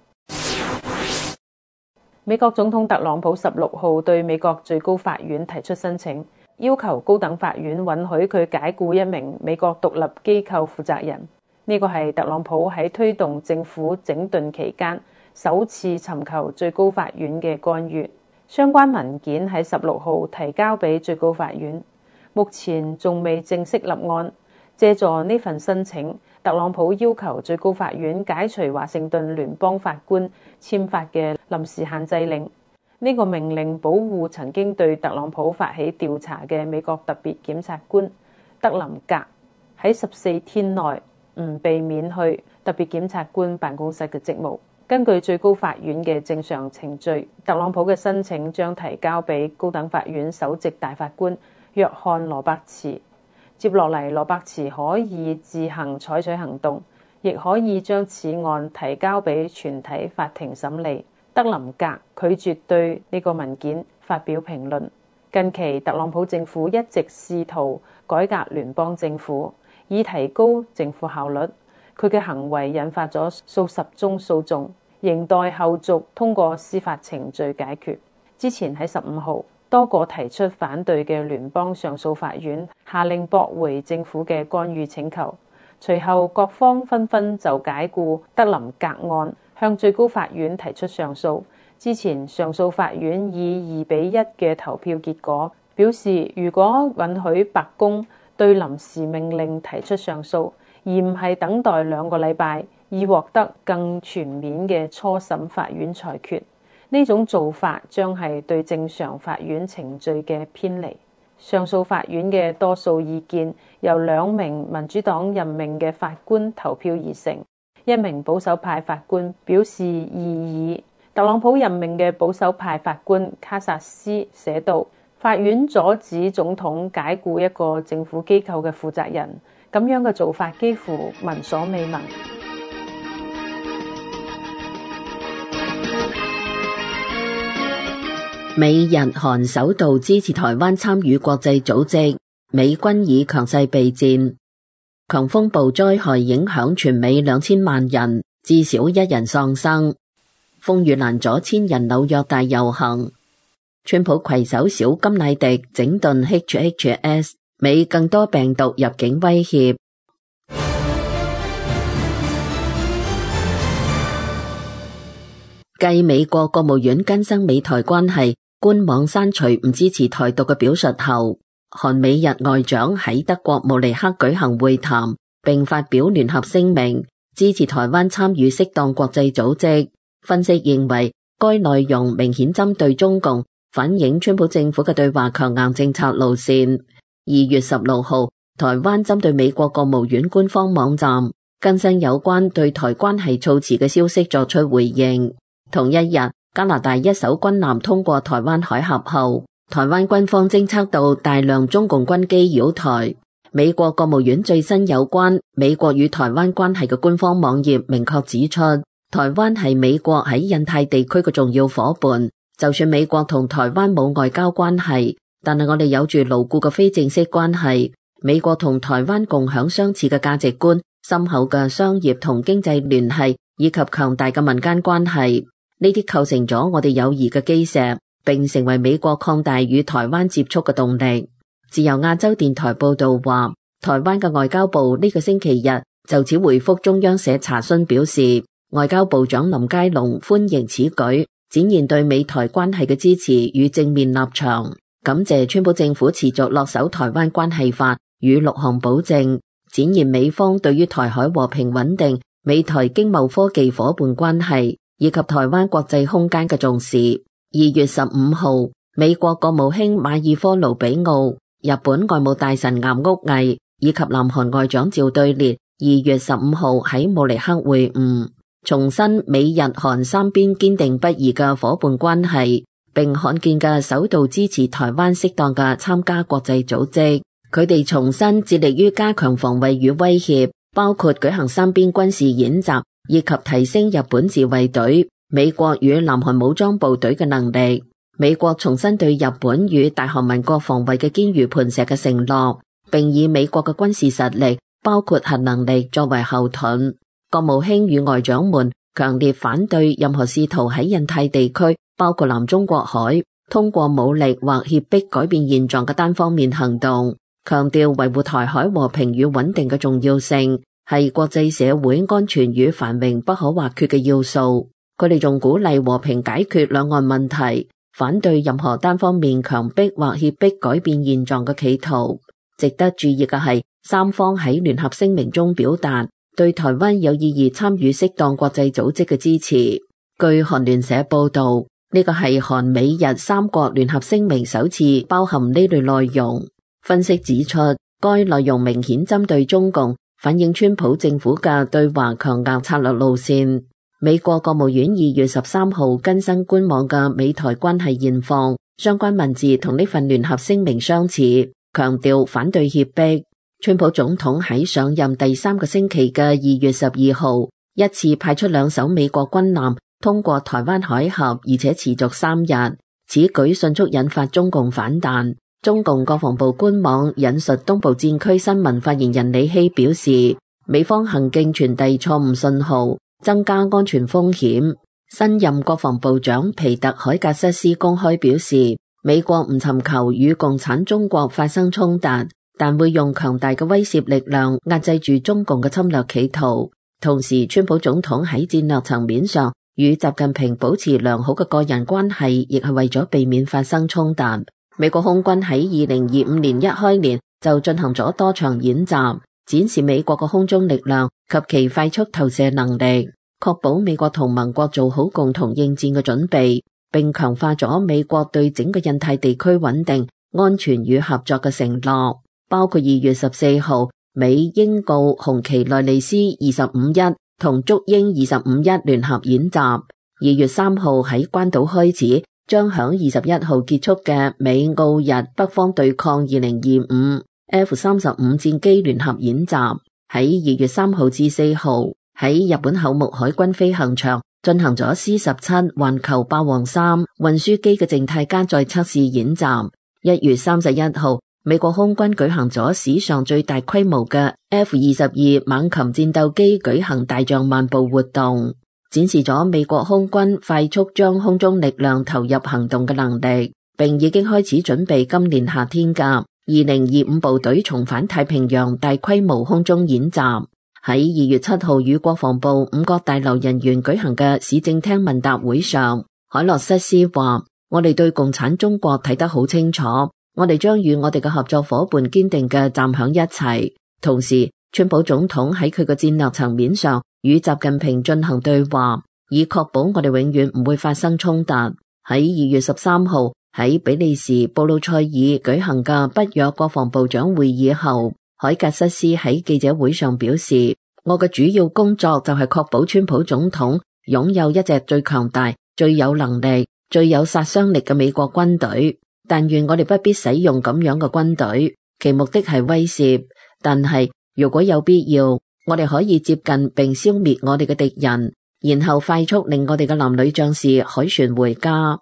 美國總統特朗普16號對美國最高法院提出申請，要求高等法院允許佢解僱一名美國獨立機構負責人。呢個係特朗普喺推動政府整頓期間首次尋求最高法院嘅干預。相關文件喺16號提交俾最高法院，目前仲未正式立案。借助呢份申請，特朗普要求最高法院解除華盛頓聯邦法官簽發嘅臨時限制令。呢個命令保護曾經對特朗普發起調查嘅美國特別檢察官德林格喺14天內唔被免去特別檢察官辦公室嘅職務。根據最高法院嘅正常程序，特朗普嘅申請將提交俾高等法院首席大法官約翰羅伯茨。接落嚟，羅伯茨可以自行採取行動，亦可以將此案提交俾全體法庭審理。德林格拒絕對呢個文件發表評論。近期，特朗普政府一直試圖改革聯邦政府，以提高政府效率。佢嘅行為引發咗數十宗訴訟，仍待後續通過司法程序解決。之前喺15號，多個提出反對嘅聯邦上訴法院下令駁回政府嘅干預請求。隨後各方紛紛就解僱德林格案向最高法院提出上訴。之前上訴法院以2-1嘅投票結果表示，如果允許白宮對臨時命令提出上訴，而唔係等待2個禮拜以獲得更全面嘅初審法院裁決，呢種做法將係對正常法院程序嘅偏離。上訴法院嘅多數意見由2名民主黨任命嘅法官投票而成。一名保守派法官表示異議。特朗普任命嘅保守派法官卡薩斯寫道：法院阻止總統解僱一個政府機構嘅負責人，咁樣嘅做法幾乎聞所未聞。 美日韓首度支持台灣參與國際組織，美軍以強勢備戰。強風暴災害影響全美2000萬人，至少1人喪生。風雨攔阻千人紐約大遊行。川普攜手小甘迺迪整頓 HHS， 美更多病毒入境威脅。繼美國國務院更新美台關係官網刪除唔支持台獨嘅表述後，韓美日外長喺德國慕尼黑舉行會談，並發表聯合聲明，支持台灣參與適當國際組織。分析認為，該內容明顯針對中共，反映川普政府嘅對華強硬政策路線。2月16號，台灣針對美國國務院官方網站更新有關對台關係措辭嘅消息作出回應。同一日，加拿大一艘軍艦通過台灣海峽後，台灣軍方偵測到大量中共軍機擾台。美國國務院最新有關美國與台灣關係嘅官方網頁明確指出，台灣係美國喺印太地區嘅重要夥伴。就算美國同台灣冇外交關係，但係我哋有住牢固嘅非正式關係。美國同台灣共享相似嘅價值觀、深厚嘅商業同經濟聯繫以及強大嘅民間關係，呢啲構成咗我哋友誼嘅基石，並成為美國擴大與台灣接觸嘅動力。自由亞洲電台報道話，台灣嘅外交部呢個星期日就此回覆中央社查詢表示，外交部長林佳龍歡迎此舉，展現對美台關係嘅支持與正面立場，感謝川普政府持續落守台灣關係法與6項保證，展現美方對於台海和平穩定美台經貿科技夥伴關係以及台灣國際空間嘅重視。2月15號，美國國務卿馬爾科盧比奧、日本外務大臣岩屋毅以及南韓外長趙對列2月15號喺慕尼黑會晤，重申美日韓三邊堅定不移嘅夥伴關係，並罕見嘅首度支持台灣適當嘅參加國際組織。佢哋重申致力於加強防衛與威脅，包括舉行三邊軍事演習以及提升日本自衛隊、美國與南韓武裝部隊嘅能力。美國重申對日本與大韓民國防衛嘅堅如磐石嘅承諾，並以美國嘅軍事實力，包括核能力作為後盾。國務卿與外長們強烈反對任何試圖喺印太地區，包括南中國海，通過武力或脅迫改變現狀嘅單方面行動，強調維護台海和平與穩定嘅重要性，係國際社會安全與繁榮不可或缺嘅要素。佢哋仲鼓勵和平解決兩岸問題，反對任何單方面強迫或脅迫改變現狀嘅企圖。值得注意嘅係，三方喺聯合聲明中表達對台灣有意義參與適當國際組織嘅支持。據韓聯社報道，呢個係韓美日三國聯合聲明首次包含呢類內容。分析指出，該內容明顯針對中共，反映川普政府嘅對華強硬策略路線。美國國務院2月13號更新官網嘅美台關係現況，相關文字同呢份聯合聲明相似，強調反對脅迫。川普總統喺上任第3個星期嘅2月12號，一次派出2艘美國軍艦通過台灣海峽，而且持續3日。此舉迅速引發中共反彈。中共國防部官網引述東部戰區新聞發言人李希表示，美方行徑傳遞錯誤信號，增加安全風險。新任國防部長皮特海格瑟斯公開表示，美國唔尋求與共產中國發生衝突，但會用強大嘅威懾力量壓制住中共嘅侵略企圖。同時，川普總統喺戰略層面上與習近平保持良好嘅個人關係，亦係為咗避免發生衝突。美國空軍喺2025年一開年就進行咗多場演習，展示美國嘅空中力量及其快速投射能力，確保美國同盟國做好共同應戰嘅準備，並強化咗美國對整個印太地區穩定、安全與合作嘅承諾。包括2月14號美英告紅旗內利斯25-1同竹鷹25-1聯合演習，2月3號喺關島開始，將響21號結束嘅美澳日北方對抗2025 F-35戰機聯合演習，喺2月3號至4號喺日本厚木海軍飛行場進行咗 C-17環球霸王3運輸機嘅靜態加載測試演習。1月31號，美國空軍舉行咗史上最大規模嘅 F-22猛禽戰鬥機舉行大象漫步活動，展示咗美國空軍快速將空中力量投入行動嘅能力，並已經開始準備今年夏天嘅2025部隊重返太平洋大規模空中演習。喺2月7號與國防部五角大樓人員舉行嘅市政廳問答會上，海洛瑟斯話：我哋對共產中國睇得好清楚，我哋將與我哋嘅合作夥伴堅定嘅站響一齊。同時，川普總統喺佢嘅戰略層面上與習近平進行對話，以確保我哋永遠唔會發生衝突。喺2月13號喺比利時布魯塞爾舉行嘅北約國防部長會議後，海格瑟斯喺記者會上表示：我嘅主要工作就係確保川普總統擁有一隻最強大、最有能力、最有殺傷力嘅美國軍隊。但願我哋不必使用咁樣嘅軍隊，其目的係威懾。但係如果有必要，我哋可以接近並消滅我哋嘅敵人，然後快速令我哋嘅男女將士凱旋回家。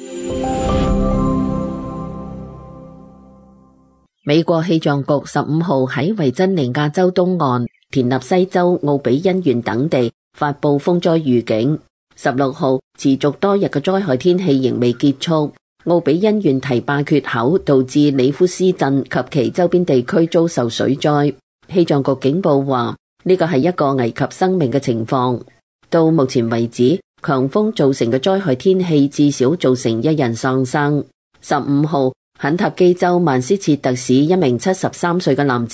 美國氣象局15號喺維珍尼亞州東岸、田納西州奧比恩縣等地發佈風災預警。16號持續多日嘅災害天氣仍未結束，奧比恩縣堤壩缺口導致里夫斯鎮及其周邊地區遭受水災。氣象局警報話，呢個係一個危及生命嘅情況。到目前為止，強風造成嘅災害天氣至少造成1人喪生。15號，肯塔基州曼斯切特市一名73歲嘅男子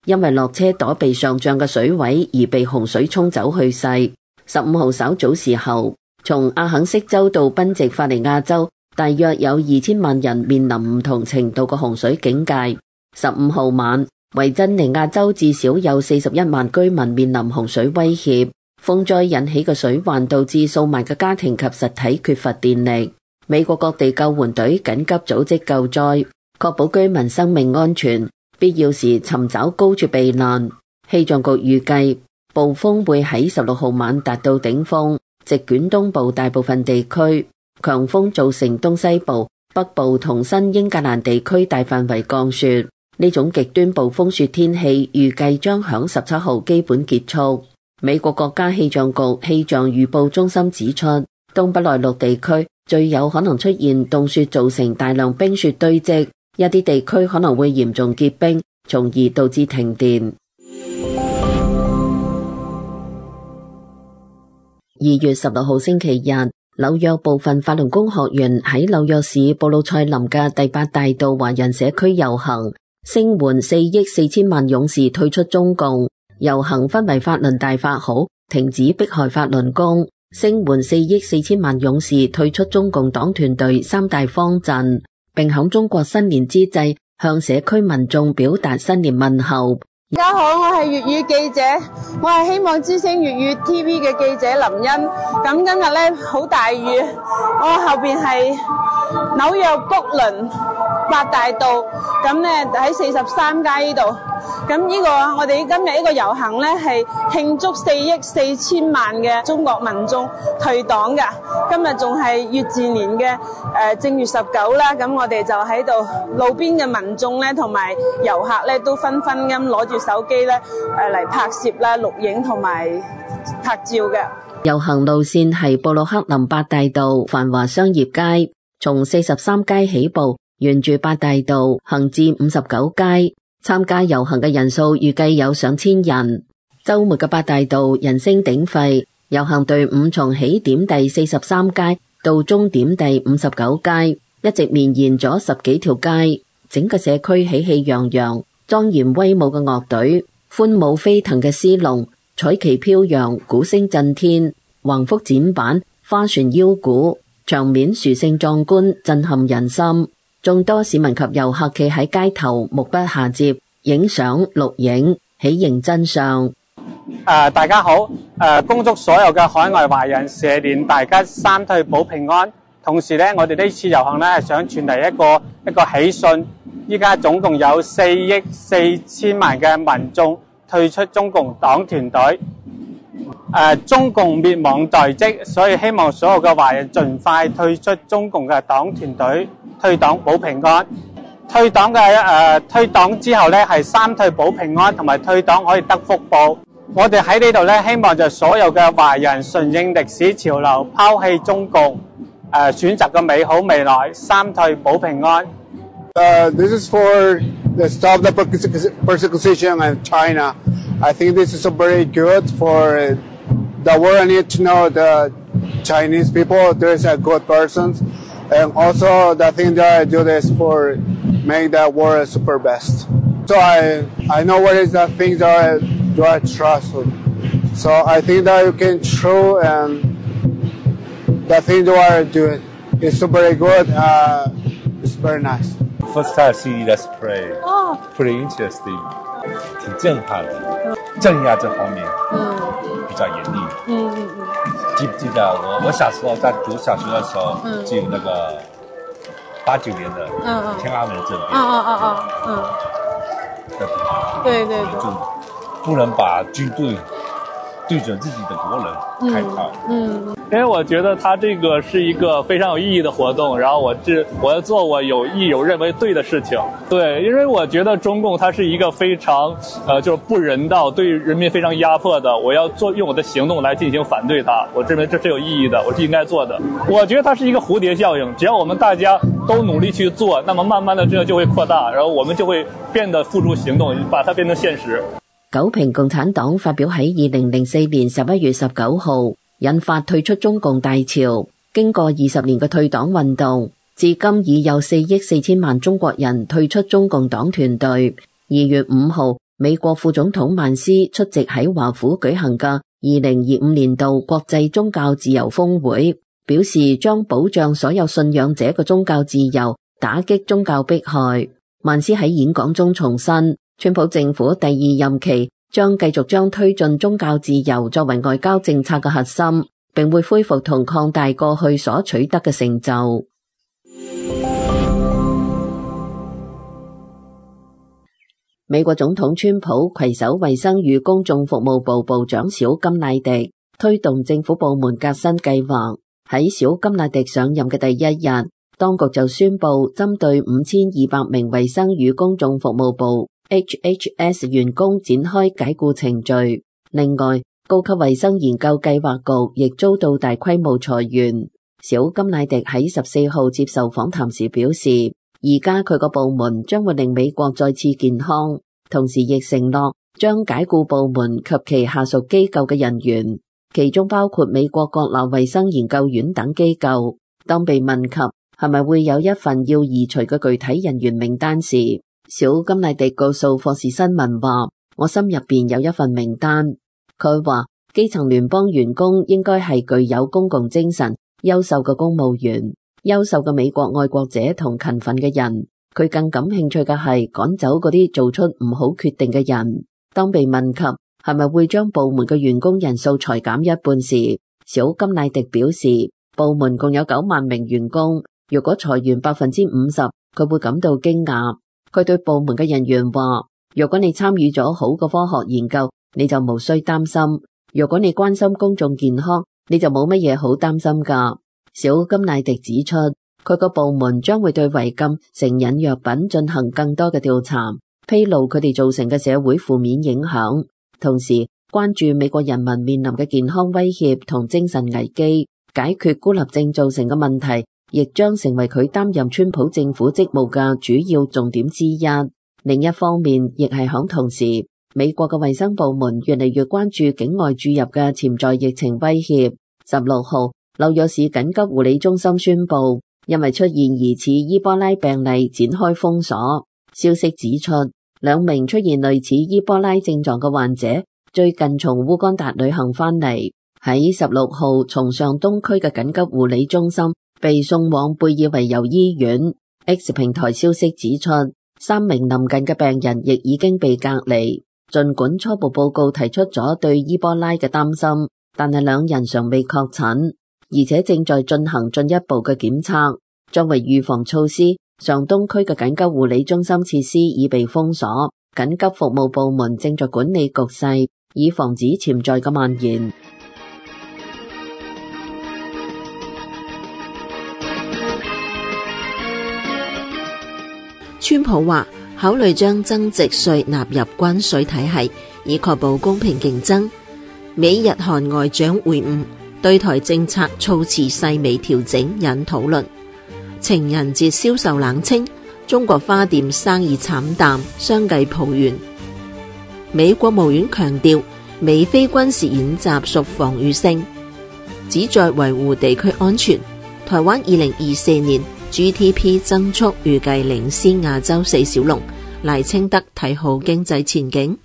因為落車躲避上漲嘅水位而被洪水沖走去世。15號稍早時候，從阿肯色州到賓夕法尼亞州，大約有2000萬人面臨唔同程度嘅洪水警戒。15號晚，維珍尼亞州至少有41萬居民面臨洪水威脅。風災引起嘅水患導致數萬嘅家庭及實體缺乏電力。美國各地救援隊緊急組織救災，確保居民生命安全，必要時尋找高處避難。氣象局預計暴風會喺16號晚達到頂峰，席捲東部大部分地區。強風造成東西部、北部同新英格蘭地區大範圍降雪。呢種極端暴風雪天氣預計將響17號基本結束。美國國家氣象局氣象預報中心指出，東北內陸地區最有可能出現凍雪造成大量冰雪堆積，一啲地區可能會嚴重結冰，從而導致停電。2月16號星期日，紐約部分法輪功學員喺紐約市布魯塞林嘅第8大道華人社區遊行，聲援4億4千萬勇士退出中共。遊行分為法輪大法好、停止迫害法輪功、聲援4億4千萬勇士退出中共黨團隊3大方陣，並喺中國新年之際向社區民眾表達新年問候。 大家好，我係粵語記者，我係希望之聲粵語 TV 嘅記者林茵。咁今日咧好大雨，我後邊係紐約卜倫8大道，咁咧喺43街呢度。咁呢個我哋今日呢個遊行咧係慶祝4億4千萬嘅中國民眾退黨㗎。今日仲係乙巳年嘅正月19啦，咁我哋就喺度路邊嘅民眾咧同埋遊客咧都紛紛咁攞住手機咧嚟拍攝啦、錄影同埋拍照嘅。 遊行路線係布魯克林8大道繁華商業街，從43街起步，沿住8大道行至59街。參加遊行嘅人數預計有上千人。週末嘅8大道人聲鼎沸，遊行隊伍從起點第43街到終點第59街，一直綿延咗10幾條街。整個社區喜氣洋洋，莊嚴威武嘅樂隊，歡舞飛騰嘅獅龍，彩旗飄揚，鼓聲震天，橫幅展板，花船腰鼓，場面殊勝壯觀，震撼人心。眾多市民及遊客企喺街頭，目不暇接，影相錄影，喜迎真相。 大家好，恭祝所有嘅海外華人蛇年大吉，三退保平安。同時咧，我哋呢次遊行咧係想傳遞一個喜訊。依家總共有4億4千萬嘅民眾退出中共黨團隊，中共滅亡在即，所以希望所有嘅華人盡快退出中共嘅黨團隊，退黨保平安。退黨之後咧係三退保平安，同埋退黨可以得福報。我哋喺呢度咧，希望就所有嘅華人順應歷史潮流，拋棄中共，選擇個美好未來，三退保平安。 This is for the stop the persecution of China. I think this is very good for the world. Need to know the Chinese people. There's a good persons, and also the thing that I do this for make the world super best. So I know what is the things that I trust. So I think that you can true and the thing that I do is super good. It's very nice. First time see Let's Play, pretty interesting， 挺震撼的。镇压这方面，比较严厉。记不记得我小时候在读小学的时候，就有那个89年的天安门政变。 对， 就不能把军队对准自己的国人开炮。 因为我觉得它这个是一个非常有意义的活动，然后我要做我有认为对的事情。对，因为我觉得中共它是一个非常就是不人道，对人民非常压迫的，我要用我的行动来进行反对它。我认为这是有意义的，我是应该做的。我觉得它是一个蝴蝶效应，只要我们大家都努力去做，那麼慢慢的這就會擴大，然後我們就會變得付諸行動，把它變成現實。 九平共產黨發表喺2004年11月19號，引發退出中共大潮。經過20年嘅退黨運動，至今已有4億4千萬中國人退出中共黨團隊。2月5號， 美國副總統曼斯出席喺華府舉行嘅2025年度國際宗教自由峰會，表示將保障所有信仰者嘅宗教自由，打擊宗教迫害。曼斯喺演講中重申，川普政府第二任期將繼續將推進宗教自由作為外交政策嘅核心，並會恢復同擴大過去所取得嘅成就。美國總統川普攜手衛生與公眾服務部部長小甘迺迪，推動政府部門革新計劃。喺小甘迺迪上任嘅第一日，當局就宣布針對5200名衛生與公眾服務部 HHS 員工展開解僱程序。另外，高級衛生研究計劃局亦遭到大規模裁員。小甘迺迪喺14號接受訪談時表示，而家佢個部門將會令美國再次健康，同時亦承諾將解僱部門及其下屬機構嘅人員，其中包括美國國立衛生研究院等機構。當被問及係咪會有一份要移除嘅具體人員名單時，小甘迺迪告訴霍士新聞話：我心入邊有一份名單。佢話基層聯邦員工應該係具有公共精神、優秀嘅公務員、優秀嘅美國愛國者同勤奮嘅人。佢更感興趣嘅係趕走嗰啲做出唔好決定嘅人。當被問及係咪會將部門嘅員工人數裁減一半時，小甘迺迪表示，部門共有9萬名員工，如果裁員50%，佢會感到驚訝。佢對部門嘅人員話：如果你參與咗好嘅科學研究，你就無需擔心；如果你關心公眾健康，你就冇乜嘢好擔心㗎。小甘迺迪指出，佢個部門將會對違禁成癮藥品進行更多嘅調查，披露佢哋造成嘅社會負面影響，同時關注美國人民面臨嘅健康威脅同精神危機，解決孤立症造成嘅問題，亦將成為佢擔任川普政府職務嘅主要重點之一。另一方面，亦係響同時，美國嘅衛生部門越嚟越關注境外注入嘅潛在疫情威脅。16號，紐約市緊急護理中心宣布，因為出現疑似伊波拉病例，展開封鎖。消息指出，2名出現類似伊波拉症狀嘅患者最近從烏干達旅行返嚟，喺16號從上東區嘅緊急護理中心被送往貝爾維尤醫院。X 平台消息指出，3名臨近嘅病人亦已經被隔離。儘管初步報告提出咗對伊波拉嘅擔心，但係2人尚未確診，而且正在進行進一步嘅檢測。作為預防措施，上東區嘅緊急護理中心設施已被封鎖，緊急服務部門正在管理局勢，以防止潛在嘅蔓延。 川普話考慮將增值稅納入關稅體系，以確保公平競爭。美日韓外長會晤，對台政策措辭細微調整引討論。情人節銷售冷清，中國花店生意慘淡，相繼抱怨。美國務院強調，美非軍事演習屬防禦性，旨在維護地區安全。台灣2024年 GDP 增速預計領先亞洲4小龍，賴清德睇好經濟前景。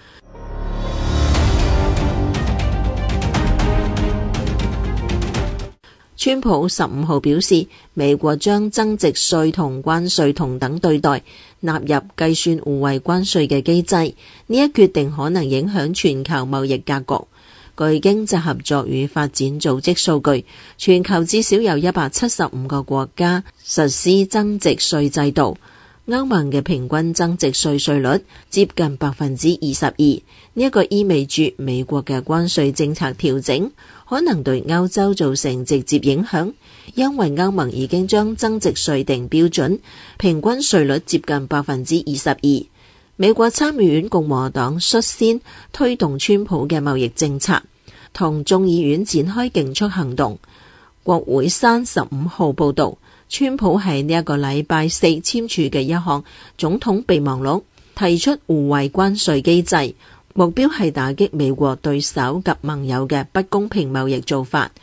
川普15號表示，美國將增值稅同關稅同等對待，納入計算互惠關稅嘅機制。呢一決定可能影響全球貿易格局。據經濟合作與發展組織數據，全球至少有175個國家實施增值稅制度。歐盟嘅平均增值稅稅率接近 22%， 呢個意味住美國嘅關稅政策調整可能對歐洲造成直接影響，因為歐盟已經將增值稅定標準，平均稅率接近 22%。美國參議院共和黨率先推動川普嘅貿易政策，同眾議院展開競速行動。國會山15號報道，川普喺呢一個禮拜四簽署嘅一項總統備忘錄，提出互惠關稅機制，目標係打擊美國對手及盟友嘅不公平貿易做法。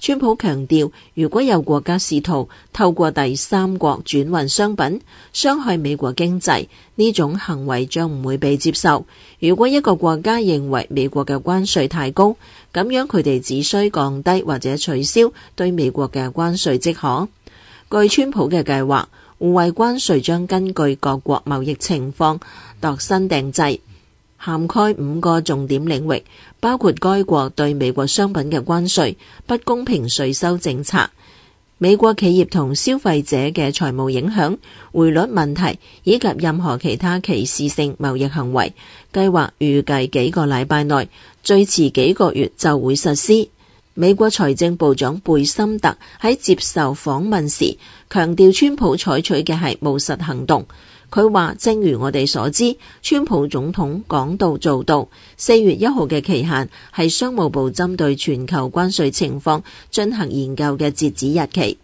川普強調，如果有國家試圖透過第三國轉運商品，傷害美國經濟，呢種行為將唔會被接受。如果一個國家認為美國嘅關稅太高，咁樣佢哋只需降低或者取消對美國嘅關稅即可。據川普嘅計劃，互惠關稅將根據各國貿易情況度身訂製，涵蓋5個重點領域，包括該國對美國商品嘅關稅、不公平稅收政策、美國企業同消費者嘅財務影響、匯率問題以及任何其他歧視性貿易行為。計劃預計幾個禮拜內，最遲幾個月就會實施。美國財政部長貝森特喺接受訪問時強調，川普採取嘅係務實行動。佢話，正如我哋所知，川普總統講到做到。4月1號嘅期限係商務部針對全球關稅情況進行研究嘅截止日期。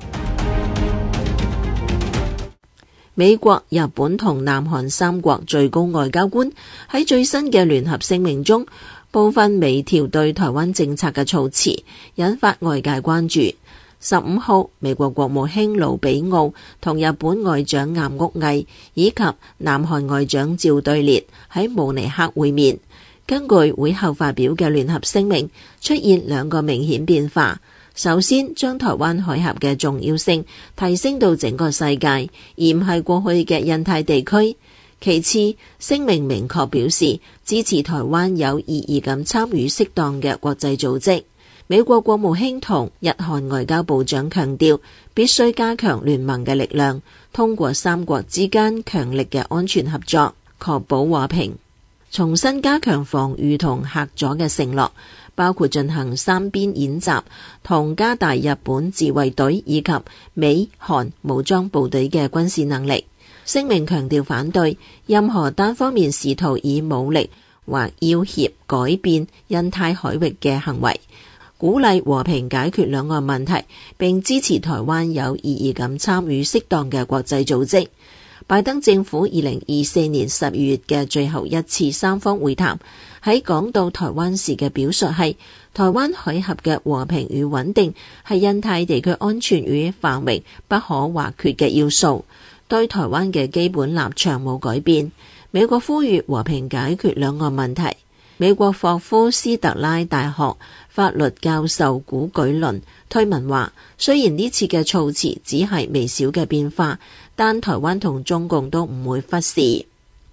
美國、日本同南韓3國最高外交官喺最新嘅聯合聲明中，部分微調對台灣政策嘅措辭，引發外界關注。15號，美國國務卿盧比奧同日本外長岩屋毅以及南韓外長趙對列喺慕尼黑會面。根據會後發表嘅聯合聲明，出現2個明顯變化。首先，將台灣海峽嘅重要性提升到整個世界，而唔係過去嘅印太地區。其次，聲明明確表示支持台灣有意義咁參與適當嘅國際組織。美國國務卿同日韓外交部長強調，必須加強聯盟嘅力量，通過3國之間強力嘅安全合作，確保和平。重新加強防禦同嚇阻嘅承諾，包括進行3邊演習，同加大日本自衛隊以及美韓武裝部隊嘅軍事能力。聲明強調反對任何單方面試圖以武力或要挾改變印太海域嘅行為，鼓勵和平解決兩岸問題，並支持台灣有意義咁參與適當嘅國際組織。拜登政府2024年12月嘅最後一次3方會談，喺講到台灣時嘅表述係，台灣海峽嘅和平與穩定係印太地區安全與繁榮不可或缺嘅要素，對台灣嘅基本立場冇改變。美國呼籲和平解決兩岸問題。美國霍夫斯特拉大學法律教授古舉倫推文話，雖然呢次嘅措辭只係微小嘅變化，但台灣同中共都唔會忽視。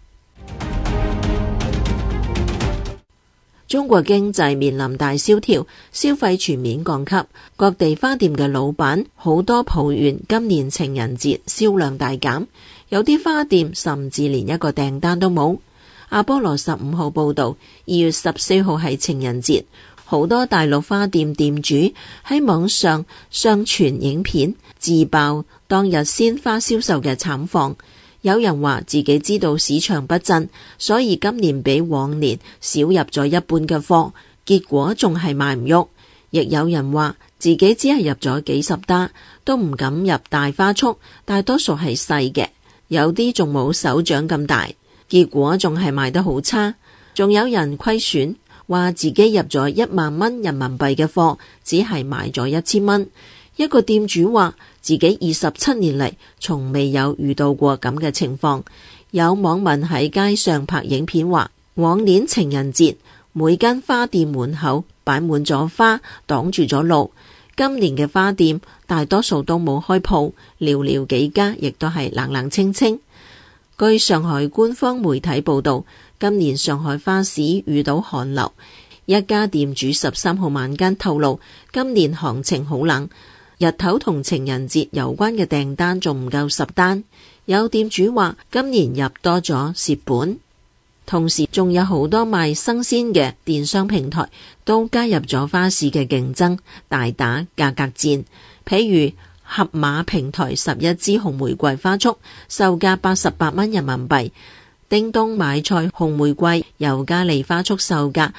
中國經濟面臨大蕭條，消費全面降級，各地花店嘅老闆好多抱怨今年情人節銷量大減，有啲花店甚至連一個訂單都冇。阿波羅15號報道，2月14號係情人節，好多大陸花店店主喺網上上傳影片，自爆當日鮮花銷售嘅慘況。有人話自己知道市場不振，所以今年比往年少入咗一半嘅貨，結果仲係賣唔喐。亦有人話自己只係入咗幾十單，都唔敢入大花束，大多數係細嘅，有啲仲冇手掌咁大。結果仲係賣得好差，仲有人虧損，話自己入咗1萬蚊人民幣嘅貨，只係賣咗1000蚊。一個店主話自己27年嚟從未有遇到過咁嘅情況。有網民喺街上拍影片話，往年情人節每間花店門口擺滿咗花，擋住咗路。今年嘅花店大多數都冇開鋪，寥寥幾家，亦都係冷冷清清。據上海官方媒體報道，今年上海花市遇到寒流，一家店主13號晚間透露，今年行情好冷，日頭同情人節有關嘅訂單仲唔夠10單。有店主話今年入多咗蝕本。同時仲有好多賣生鮮嘅電商平台都加入咗花市嘅競爭，大打價格戰。譬如盒馬平台11支紅玫瑰花束售價88蚊人民幣，叮咚買菜紅玫瑰尤加利花束售價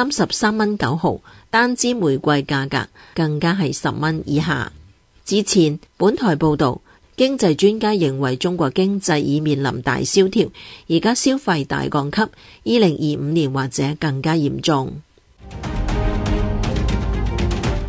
33蚊9毫，單支玫瑰價格更加係10蚊以下。之前本台報道，經濟專家認為中國經濟已面臨大蕭條，而家消費大降級，2025年或者更加嚴重。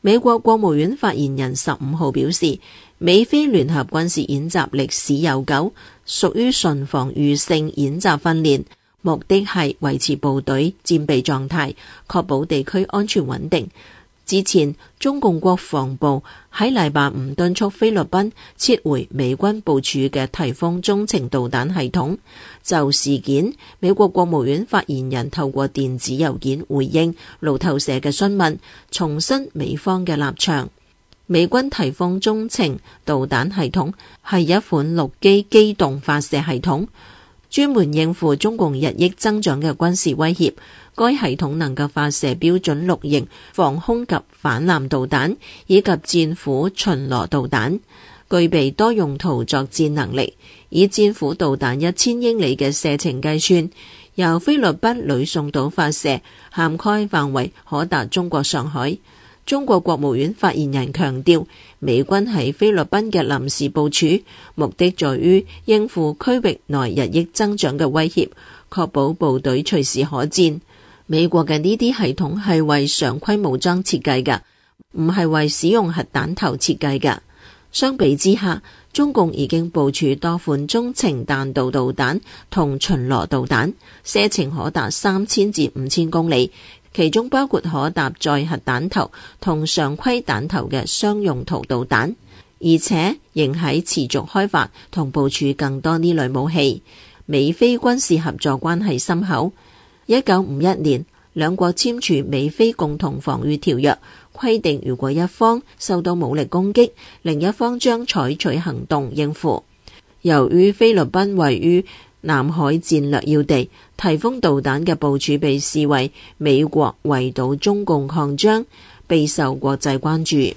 美國國務院發言人15號表示，美菲聯合軍事演習歷史悠久，屬於純防禦性演習訓練，目的係維持部隊戰備狀態，確保地區安全穩定。之前，中共國防部喺禮拜五敦促菲律賓撤回美軍部署嘅颱風中程導彈系統。就事件，美國國務院發言人透過電子郵件回應路透社嘅詢問，重申美方嘅立場。美軍颱風中程導彈系統係一款陸基機動發射系統，專門應付中共日益增長嘅軍事威脅。該系統能夠發射標準6型防空及反艦導彈，以及戰斧巡邏導彈，具備多用途作戰能力。以戰斧導彈1000英里嘅射程計算，由菲律賓呂宋島發射，涵蓋範圍可達中國上海。中國國務院發言人強調，美軍喺菲律賓嘅臨時部署，目的在於應付區域內日益增長嘅威脅，確保部隊隨時可戰。美國嘅呢啲系統係為常規武裝設計嘅，唔係為使用核彈頭設計嘅。相比之下，中共已經部署多款中程彈道導彈同巡邏導彈，射程可達3000至5000公里，其中包括可搭載核彈頭同常規彈頭嘅雙用途導彈，而且仍喺持續開發同部署更多呢類武器。美菲軍事合作關係深厚。1951年，兩國簽署美菲共同防禦條約，規定如果一方受到武力攻擊，另一方將採取行動應付。由於菲律賓位於南海戰略要地，颱風導彈嘅部署被視為美國圍堵中共擴張，備受國際關注。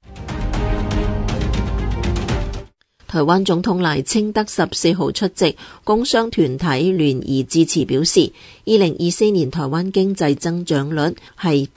台灣總統賴清德14號出席工商團體聯誼致辭，表示2024年台灣經濟增長率係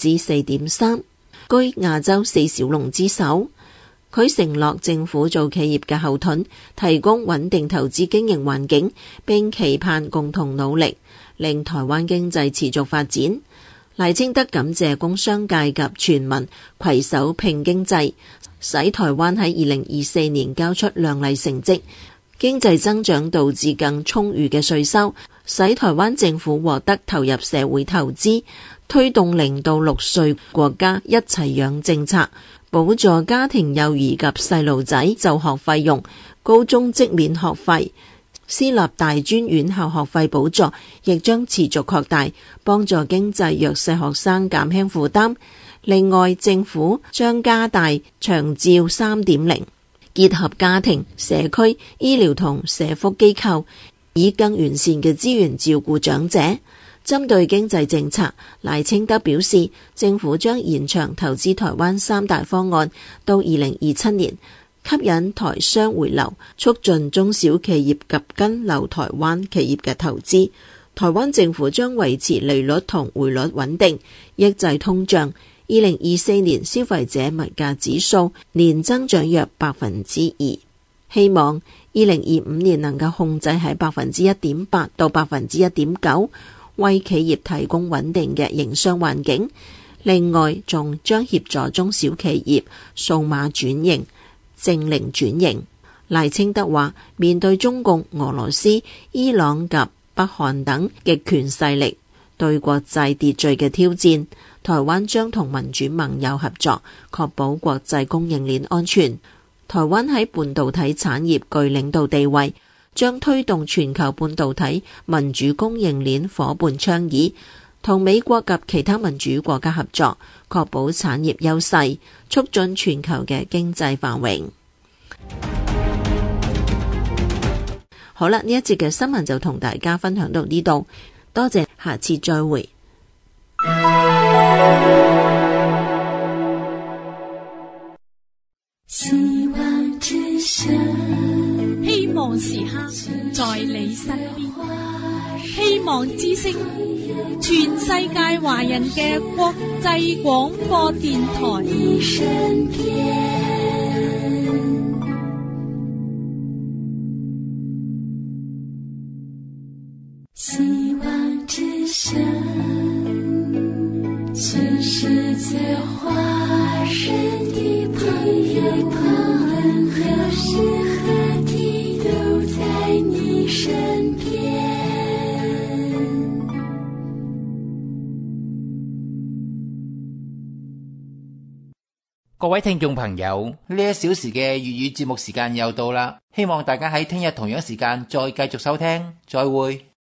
4.3%， 居亞洲4小龍之首。佢承諾政府做企業嘅後盾，提供穩定投資經營環境，並期盼共同努力，令台灣經濟持續發展。賴清德感謝工商界及全民攜手拼經濟，使台灣喺2024年交出亮麗成績，經濟增長導致更充裕嘅稅收，使台灣政府獲得投入社會投資，推動0到6歲國家一齊養政策，補助家庭幼兒及細路仔就學費用，高中即免學費。私立大專院校學費補助亦將持續擴大，幫助經濟弱勢學生減輕負擔。另外，政府將加大長照 3.0， 結合家庭、社區、醫療同社福機構，以更完善嘅資源照顧長者。針對經濟政策，賴清德表示，政府將延長投資台灣3大方案到2027年。吸引台商回流，促進中小企業及跟留台灣企業嘅投資。台灣政府將維持利率同匯率穩定，抑制通脹。2024年消費者物價指數年增長約 2%， 希望2025年能夠控制喺 1.8% 到 1.9%， 為企業提供穩定嘅營商環境。另外，仲將協助中小企業數碼轉型、淨零轉型。賴清德話，面對中共、俄羅斯、伊朗及北韓等極權勢力對國際秩序嘅挑戰，台灣將同民主盟友合作，確保國際供應鏈安全。台灣喺半導體產業具領導地位，將推動全球半導體民主供應鏈夥伴倡議，同美國及其他民主國家合作，確保產業優勢，促進全球嘅經濟繁榮。好啦，呢一節嘅新聞就同大家分享到呢度，多謝，下次再會。 希望之聲，希望時刻在你身邊，希望之聲，全世界華人嘅國際廣播電台。希望之聲，全世界華人各位聽眾朋友，呢1小時嘅粵語節目時間又到啦，希望大家喺聽日同樣時間再繼續收聽，再會。